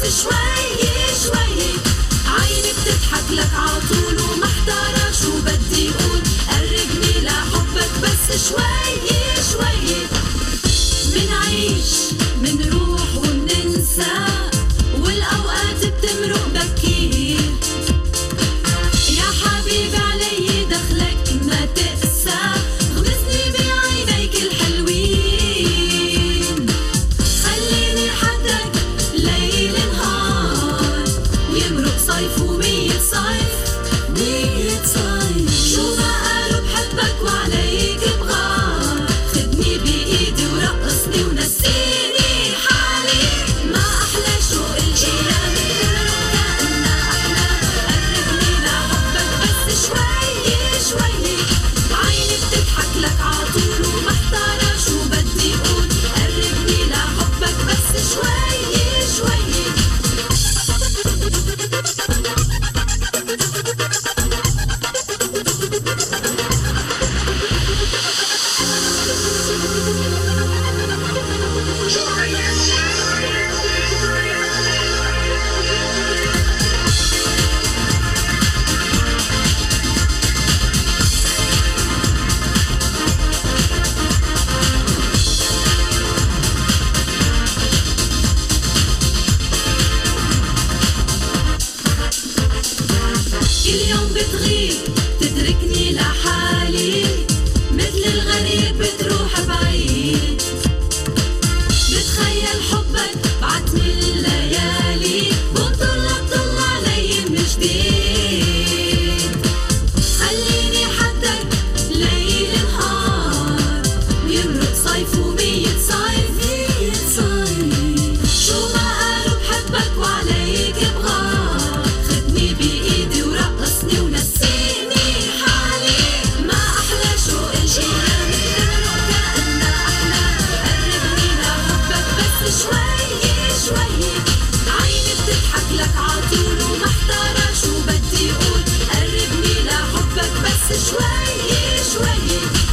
شوي شوي، عيني بتضحك لك عطول ومحتارة شو بدي قول، قربني لحبك بس شوي شوي، منعيش منروح ومننسى والأوقات بتمرق بكير، يا حبيبي علي دخلك ما تقسى، غمسني بعينيك الحلوين، خليني حدك ليل نهار ويمرق صيف ومية صيف مية صيف، شو ما قالوا بحبك وعليك بغار، خدني بإيدي ورقصني ونسيني حالي، ما أحلى شوق الأيام بتمرق كأنها أحلام، قربني لحبك بس شوي شوي، عيني بتضحك لك عطول ومحتارة شو بدي قول، قربني لحبك بس شوي شوي. كل يوم بتغيب تتركني لحالي، مثل الغريب بتروح بعيد، بتخيل حبك بعتمي الليالي، بتطل علي من جديد، خليني حدك ليل نهار ويمرق صيف ومية صيف مية صيف، شو ما قالوا بحبك وعليك بغار، خدني بإيدي ورقصني ونسيني حالي، ما أحلى شوق الأيام بتمرق كأنها أحلام، قربني لحبك بس شوي شوي، عيني بتضحك لك عطول ومحتارة شو بدي قول، قربني لحبك بس شوي شوي.